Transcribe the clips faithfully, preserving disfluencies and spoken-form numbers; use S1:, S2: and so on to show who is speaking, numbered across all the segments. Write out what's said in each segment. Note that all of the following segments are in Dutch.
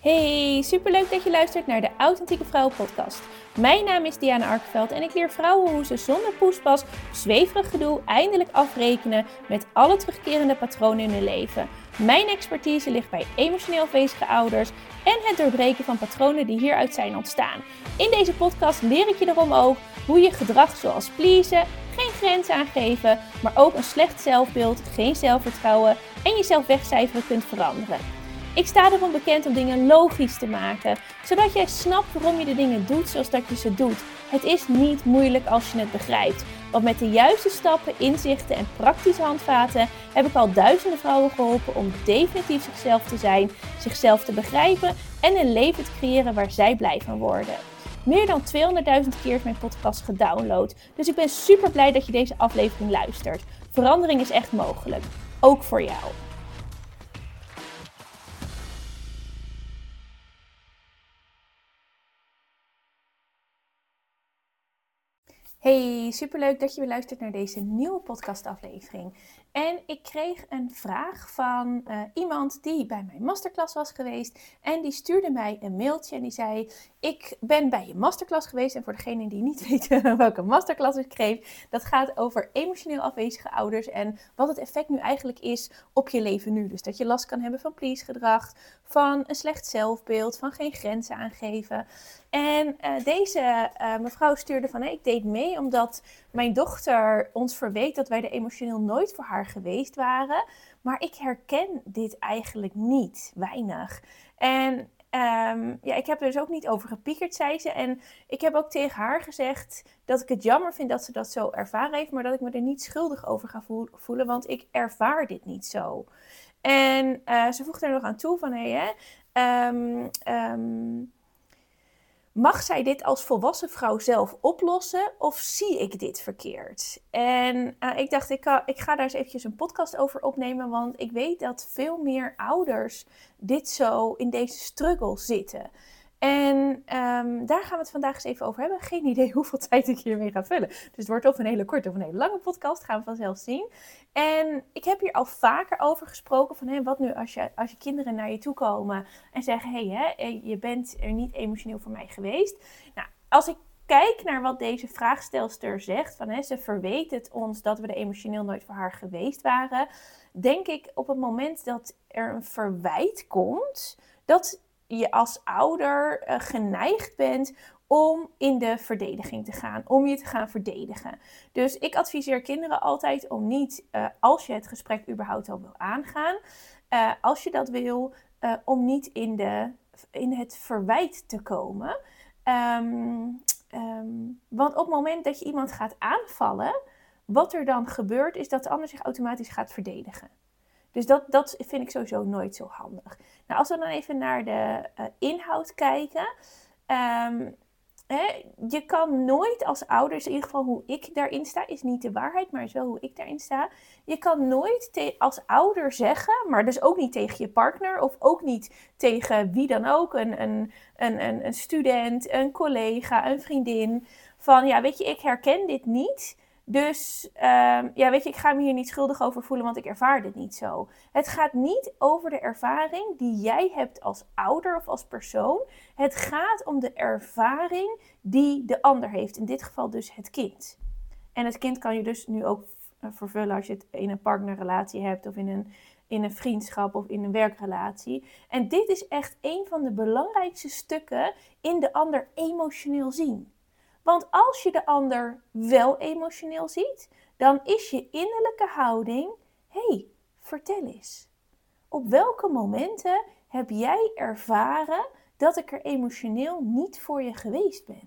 S1: Hey, superleuk dat je luistert naar de Authentieke Vrouwen podcast. Mijn naam is Diana Arkeveld en ik leer vrouwen hoe ze zonder poespas of zweverig gedoe eindelijk afrekenen met alle terugkerende patronen in hun leven. Mijn expertise ligt bij emotioneel afwezige ouders en het doorbreken van patronen die hieruit zijn ontstaan. In deze podcast leer ik je erom ook hoe je gedrag zoals pleasen, geen grenzen aangeven, maar ook een slecht zelfbeeld, geen zelfvertrouwen en jezelf wegcijferen kunt veranderen. Ik sta erom bekend om dingen logisch te maken, zodat jij snapt waarom je de dingen doet zoals dat je ze doet. Het is niet moeilijk als je het begrijpt, want met de juiste stappen, inzichten en praktische handvaten heb ik al duizenden vrouwen geholpen om definitief zichzelf te zijn, zichzelf te begrijpen en een leven te creëren waar zij blij van worden. Meer dan tweehonderdduizend keer is mijn podcast gedownload, dus ik ben super blij dat je deze aflevering luistert. Verandering is echt mogelijk, ook voor jou. Hey, superleuk dat je weer luistert naar deze nieuwe podcastaflevering. En ik kreeg een vraag van uh, iemand die bij mijn masterclass was geweest. En die stuurde mij een mailtje en die zei: ik ben bij je masterclass geweest. En voor degenen die niet weten welke masterclass ik geef, dat gaat over emotioneel afwezige ouders en wat het effect nu eigenlijk is op je leven nu. Dus dat je last kan hebben van please gedrag, van een slecht zelfbeeld, van geen grenzen aangeven. En uh, deze uh, mevrouw stuurde van: hey, ik deed mee omdat mijn dochter ons verweet dat wij er emotioneel nooit voor haar geweest waren. Maar ik herken dit eigenlijk niet, weinig. En um, ja, ik heb er dus ook niet over gepiekerd, zei ze. En ik heb ook tegen haar gezegd dat ik het jammer vind dat ze dat zo ervaren heeft, maar dat ik me er niet schuldig over ga voelen, want ik ervaar dit niet zo. En uh, ze voegde er nog aan toe van: hé, hey, hè, um, um, mag zij dit als volwassen vrouw zelf oplossen of zie ik dit verkeerd? En uh, ik dacht, ik, uh, ik ga daar eens eventjes een podcast over opnemen, want ik weet dat veel meer ouders dit zo in deze struggle zitten. En um, daar gaan we het vandaag eens even over hebben. Geen idee hoeveel tijd ik hiermee ga vullen. Dus het wordt of een hele korte of een hele lange podcast. Gaan we vanzelf zien. En ik heb hier al vaker over gesproken. Van, hé, wat nu als je, als je kinderen naar je toe komen en zeggen: hé, hè, je bent er niet emotioneel voor mij geweest. Nou, als ik kijk naar wat deze vraagstelster zegt. Van, hè, ze verweet het ons dat we er emotioneel nooit voor haar geweest waren. Denk ik op het moment dat er een verwijt komt, dat je als ouder uh, geneigd bent om in de verdediging te gaan, om je te gaan verdedigen. Dus ik adviseer kinderen altijd om niet, uh, als je het gesprek überhaupt al wil aangaan, uh, als je dat wil, uh, om niet in, de, in het verwijt te komen. Um, um, want op het moment dat je iemand gaat aanvallen, wat er dan gebeurt is dat de ander zich automatisch gaat verdedigen. Dus dat, dat vind ik sowieso nooit zo handig. Nou, als we dan even naar de uh, inhoud kijken. Um, hè, je kan nooit als ouders, in ieder geval hoe ik daarin sta, is niet de waarheid, maar is wel hoe ik daarin sta. Je kan nooit te, als ouder zeggen, maar dus ook niet tegen je partner of ook niet tegen wie dan ook, een, een, een, een student, een collega, een vriendin, van ja, weet je, ik herken dit niet. Dus um, ja, weet je, ik ga me hier niet schuldig over voelen, want ik ervaar dit niet zo. Het gaat niet over de ervaring die jij hebt als ouder of als persoon. Het gaat om de ervaring die de ander heeft. In dit geval dus het kind. En het kind kan je dus nu ook vervullen als je het in een partnerrelatie hebt of in een, in een vriendschap of in een werkrelatie. En dit is echt een van de belangrijkste stukken in de ander emotioneel zien. Want als je de ander wel emotioneel ziet, dan is je innerlijke houding: hé, hey, vertel eens. Op welke momenten heb jij ervaren dat ik er emotioneel niet voor je geweest ben?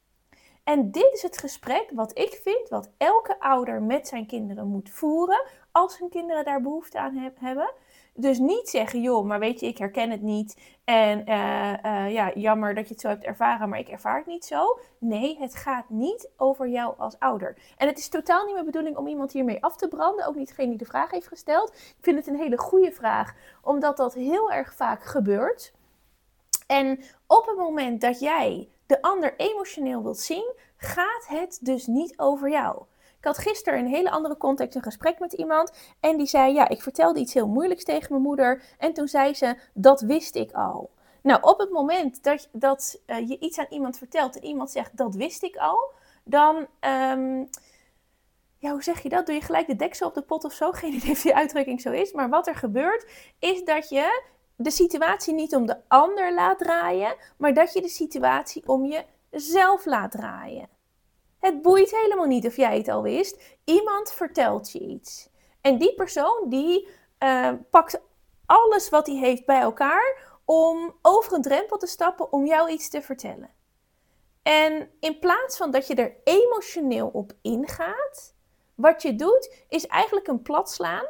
S1: En dit is het gesprek wat ik vind, wat elke ouder met zijn kinderen moet voeren, als hun kinderen daar behoefte aan heb, hebben. Dus niet zeggen: joh, maar weet je, ik herken het niet. En uh, uh, ja, jammer dat je het zo hebt ervaren, maar ik ervaar het niet zo. Nee, het gaat niet over jou als ouder. En het is totaal niet mijn bedoeling om iemand hiermee af te branden. Ook niet degene die de vraag heeft gesteld. Ik vind het een hele goede vraag, omdat dat heel erg vaak gebeurt. En op het moment dat jij de ander emotioneel wilt zien, gaat het dus niet over jou. Ik had gisteren in een hele andere context een gesprek met iemand. En die zei: ja, ik vertelde iets heel moeilijks tegen mijn moeder. En toen zei ze: dat wist ik al. Nou, op het moment dat, dat uh, je iets aan iemand vertelt en iemand zegt, dat wist ik al, dan, um, ja, hoe zeg je dat? Doe je gelijk de deksel op de pot of zo? Geen idee of die uitdrukking zo is. Maar wat er gebeurt, is dat je de situatie niet om de ander laat draaien, maar dat je de situatie om jezelf laat draaien. Het boeit helemaal niet of jij het al wist. Iemand vertelt je iets. En die persoon die uh, pakt alles wat hij heeft bij elkaar om over een drempel te stappen om jou iets te vertellen. En in plaats van dat je er emotioneel op ingaat, wat je doet is eigenlijk een plat slaan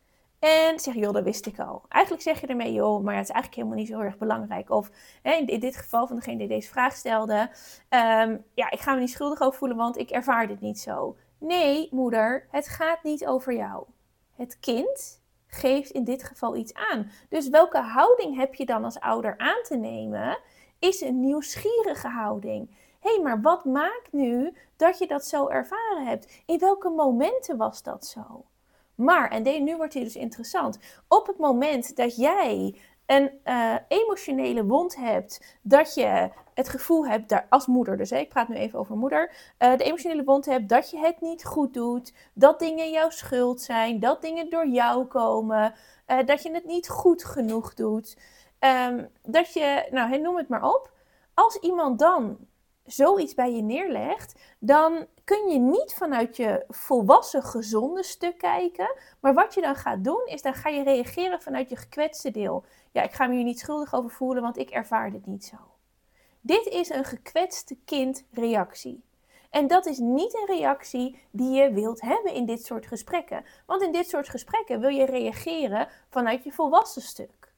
S1: en zeg, joh, dat wist ik al. Eigenlijk zeg je ermee, joh, maar ja, het is eigenlijk helemaal niet zo heel erg belangrijk. Of hè, in dit geval van degene die deze vraag stelde, um, ja, ik ga me niet schuldig over voelen, want ik ervaar dit niet zo. Nee, moeder, het gaat niet over jou. Het kind geeft in dit geval iets aan. Dus welke houding heb je dan als ouder aan te nemen, is een nieuwsgierige houding. Hé, hey, maar wat maakt nu dat je dat zo ervaren hebt? In welke momenten was dat zo? Maar, en nu wordt hij dus interessant, op het moment dat jij een uh, emotionele wond hebt, dat je het gevoel hebt, daar, als moeder dus, hè, ik praat nu even over moeder, uh, de emotionele wond hebt dat je het niet goed doet, dat dingen jouw schuld zijn, dat dingen door jou komen, uh, dat je het niet goed genoeg doet, um, dat je, nou noem het maar op, als iemand dan zoiets bij je neerlegt, dan kun je niet vanuit je volwassen gezonde stuk kijken, maar wat je dan gaat doen is, dan ga je reageren vanuit je gekwetste deel. Ja, ik ga me hier niet schuldig over voelen, want ik ervaar dit niet zo. Dit is een gekwetste kindreactie. En dat is niet een reactie die je wilt hebben in dit soort gesprekken. Want in dit soort gesprekken wil je reageren vanuit je volwassen stuk.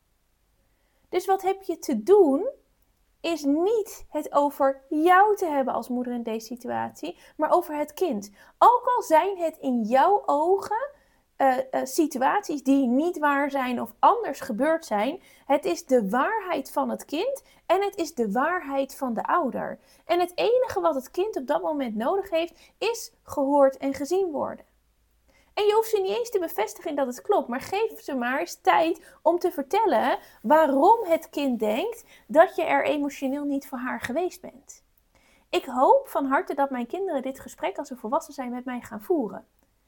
S1: Dus wat heb je te doen, is niet het over jou te hebben als moeder in deze situatie, maar over het kind. Ook al zijn het in jouw ogen uh, uh, situaties die niet waar zijn of anders gebeurd zijn, het is de waarheid van het kind en het is de waarheid van de ouder. En het enige wat het kind op dat moment nodig heeft, is gehoord en gezien worden. En je hoeft ze niet eens te bevestigen dat het klopt, maar geef ze maar eens tijd om te vertellen waarom het kind denkt dat je er emotioneel niet voor haar geweest bent. Ik hoop van harte dat mijn kinderen dit gesprek als ze volwassen zijn met mij gaan voeren.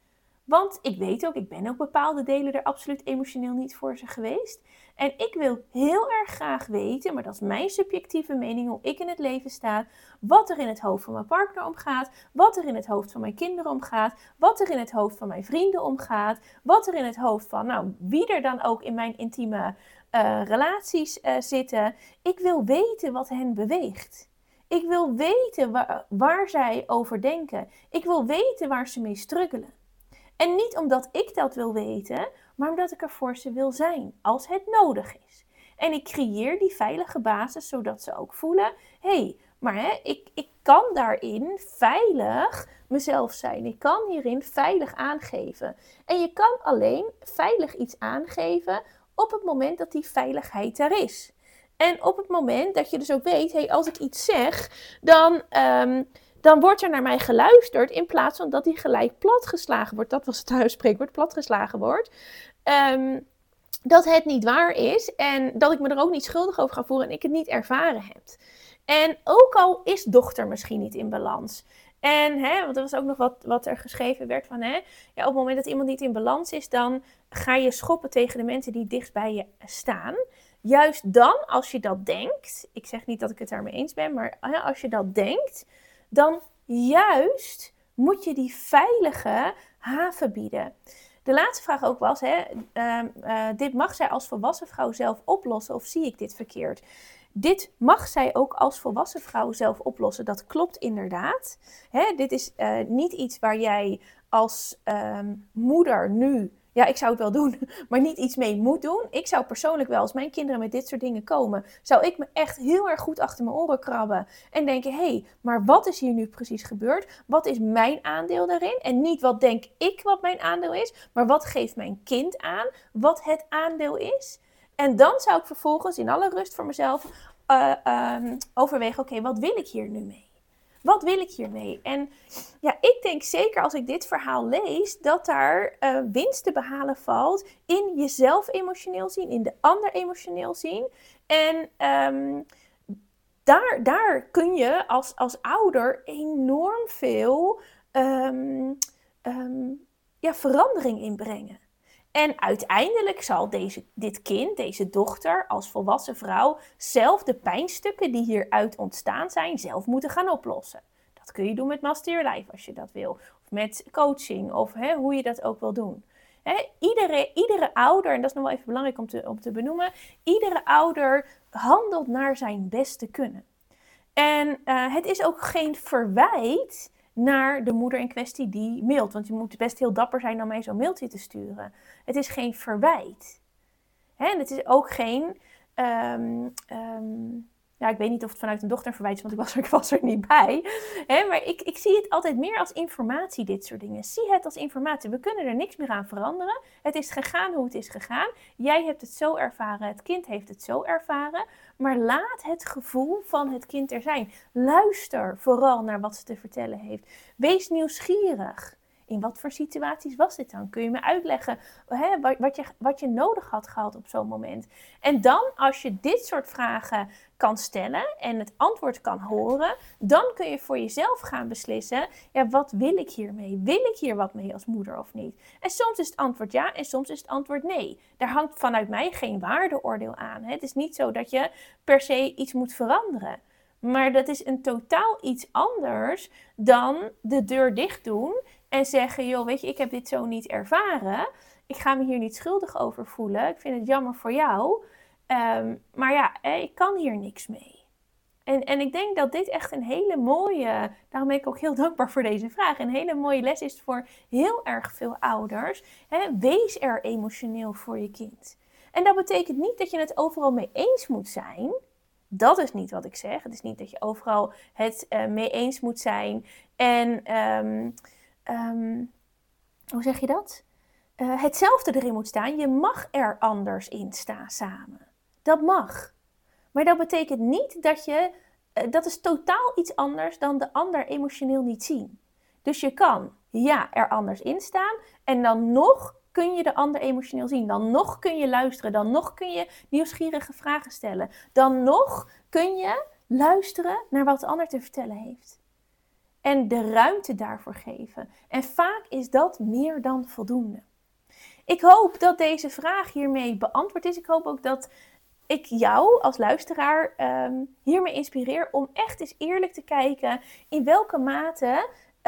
S1: Want ik weet ook, ik ben ook bepaalde delen er absoluut emotioneel niet voor ze geweest. En ik wil heel erg graag weten, maar dat is mijn subjectieve mening, hoe ik in het leven sta, wat er in het hoofd van mijn partner omgaat, wat er in het hoofd van mijn kinderen omgaat, wat er in het hoofd van mijn vrienden omgaat, wat er in het hoofd van, nou, wie er dan ook in mijn intieme uh, relaties uh, zitten. Ik wil weten wat hen beweegt. Ik wil weten waar, waar zij over denken. Ik wil weten waar ze mee struggelen. En niet omdat ik dat wil weten, maar omdat ik er voor ze wil zijn, als het nodig is. En ik creëer die veilige basis, zodat ze ook voelen, hé, hey, maar hè, ik, ik kan daarin veilig mezelf zijn. Ik kan hierin veilig aangeven. En je kan alleen veilig iets aangeven op het moment dat die veiligheid er is. En op het moment dat je dus ook weet, hé, hey, als ik iets zeg, dan... Um, Dan wordt er naar mij geluisterd in plaats van dat die gelijk platgeslagen wordt. Dat was het huisspreekwoord, platgeslagen wordt. Um, dat het niet waar is en dat ik me er ook niet schuldig over ga voelen en ik het niet ervaren heb. En ook al is dochter misschien niet in balans. En, hè, want er was ook nog wat, wat er geschreven werd van, hè, ja, op het moment dat iemand niet in balans is, dan ga je schoppen tegen de mensen die dichtst bij je staan. Juist dan, als je dat denkt, ik zeg niet dat ik het daarmee eens ben, maar hè, als je dat denkt, dan juist moet je die veilige haven bieden. De laatste vraag ook was, hè, uh, uh, dit mag zij als volwassen vrouw zelf oplossen of zie ik dit verkeerd? Dit mag zij ook als volwassen vrouw zelf oplossen. Dat klopt inderdaad. Hè, dit is uh, niet iets waar jij als uh, moeder nu... Ja, ik zou het wel doen, maar niet iets mee moet doen. Ik zou persoonlijk wel, als mijn kinderen met dit soort dingen komen, zou ik me echt heel erg goed achter mijn oren krabben. En denken, hé, hey, maar wat is hier nu precies gebeurd? Wat is mijn aandeel daarin? En niet wat denk ik wat mijn aandeel is, maar wat geeft mijn kind aan wat het aandeel is? En dan zou ik vervolgens in alle rust voor mezelf uh, uh, overwegen, oké, okay, wat wil ik hier nu mee? Wat wil ik hiermee? En ja, ik denk zeker als ik dit verhaal lees, dat daar uh, winst te behalen valt in jezelf emotioneel zien, in de ander emotioneel zien. En um, daar, daar kun je als, als ouder enorm veel um, um, ja, verandering in brengen. En uiteindelijk zal deze, dit kind, deze dochter, als volwassen vrouw zelf de pijnstukken die hieruit ontstaan zijn, zelf moeten gaan oplossen. Dat kun je doen met Master Your Life als je dat wil. Of met coaching, of hè, hoe je dat ook wil doen. Hè, iedere, iedere ouder, en dat is nog wel even belangrijk om te, om te benoemen, iedere ouder handelt naar zijn beste kunnen. En uh, het is ook geen verwijt naar de moeder in kwestie die mailt. Want je moet best heel dapper zijn om mij zo'n mailtje te sturen. Het is geen verwijt. Hè? En het is ook geen... Um, um, ja, ik weet niet of het vanuit een dochter een verwijt is, want ik was er, ik was er niet bij. Hè? Maar ik, ik zie het altijd meer als informatie, dit soort dingen. Zie het als informatie. We kunnen er niks meer aan veranderen. Het is gegaan hoe het is gegaan. Jij hebt het zo ervaren, het kind heeft het zo ervaren. Maar laat het gevoel van het kind er zijn. Luister vooral naar wat ze te vertellen heeft. Wees nieuwsgierig. In wat voor situaties was dit dan? Kun je me uitleggen hè, wat, wat, je, wat je nodig had gehad op zo'n moment? En dan, als je dit soort vragen kan stellen en het antwoord kan horen, dan kun je voor jezelf gaan beslissen, ja, wat wil ik hiermee? Wil ik hier wat mee als moeder of niet? En soms is het antwoord ja en soms is het antwoord nee. Daar hangt vanuit mij geen waardeoordeel aan. Hè? Het is niet zo dat je per se iets moet veranderen. Maar dat is een totaal iets anders dan de deur dicht doen en zeggen, joh, weet je, ik heb dit zo niet ervaren. Ik ga me hier niet schuldig over voelen. Ik vind het jammer voor jou. Um, maar ja, ik kan hier niks mee. En, en ik denk dat dit echt een hele mooie, daarom ben ik ook heel dankbaar voor deze vraag, een hele mooie les is voor heel erg veel ouders. Hè? Wees er emotioneel voor je kind. En dat betekent niet dat je het overal mee eens moet zijn. Dat is niet wat ik zeg. Het is niet dat je overal het uh, mee eens moet zijn. En um, um, hoe zeg je dat? Uh, hetzelfde erin moet staan. Je mag er anders in staan samen. Dat mag. Maar dat betekent niet dat je... Uh, dat is totaal iets anders dan de ander emotioneel niet zien. Dus je kan, ja, er anders in staan. En dan nog kun je de ander emotioneel zien. Dan nog kun je luisteren. Dan nog kun je nieuwsgierige vragen stellen. Dan nog kun je luisteren naar wat de ander te vertellen heeft. En de ruimte daarvoor geven. En vaak is dat meer dan voldoende. Ik hoop dat deze vraag hiermee beantwoord is. Ik hoop ook dat ik jou als luisteraar um, hiermee inspireer om echt eens eerlijk te kijken in welke mate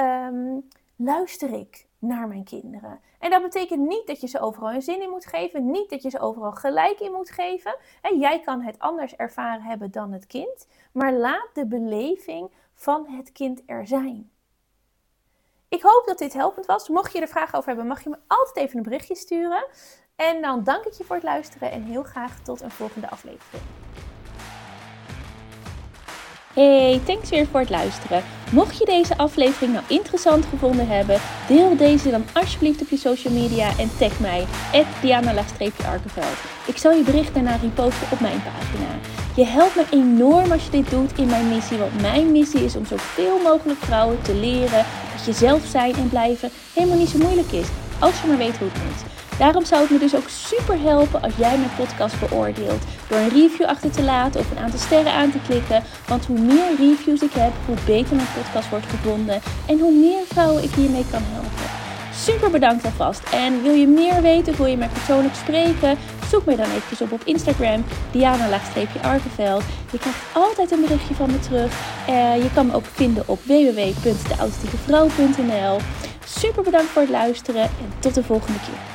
S1: um, luister ik naar mijn kinderen. En dat betekent niet dat je ze overal een zin in moet geven. Niet dat je ze overal gelijk in moet geven. En jij kan het anders ervaren hebben dan het kind. Maar laat de beleving van het kind er zijn. Ik hoop dat dit helpend was. Mocht je er vragen over hebben, mag je me altijd even een berichtje sturen. En dan dank ik je voor het luisteren en heel graag tot een volgende aflevering.
S2: Hey, thanks weer voor het luisteren. Mocht je deze aflevering nou interessant gevonden hebben, deel deze dan alsjeblieft op je social media en tag mij, at Diana Arkeveld. Ik zal je bericht daarna reposten op mijn pagina. Je helpt me enorm als je dit doet in mijn missie, want mijn missie is om zoveel mogelijk vrouwen te leren dat je zelf zijn en blijven helemaal niet zo moeilijk is, als je maar weet hoe het moet. Daarom zou het me dus ook super helpen als jij mijn podcast beoordeelt. Door een review achter te laten of een aantal sterren aan te klikken. Want hoe meer reviews ik heb, hoe beter mijn podcast wordt gevonden. En hoe meer vrouwen ik hiermee kan helpen. Super bedankt alvast. En wil je meer weten of wil je mij persoonlijk spreken? Zoek mij dan eventjes op op Instagram. Diana Arkeveld. Je krijgt altijd een berichtje van me terug. Uh, je kan me ook vinden op w w w punt de authentieke vrouw punt n l. Super bedankt voor het luisteren en tot de volgende keer.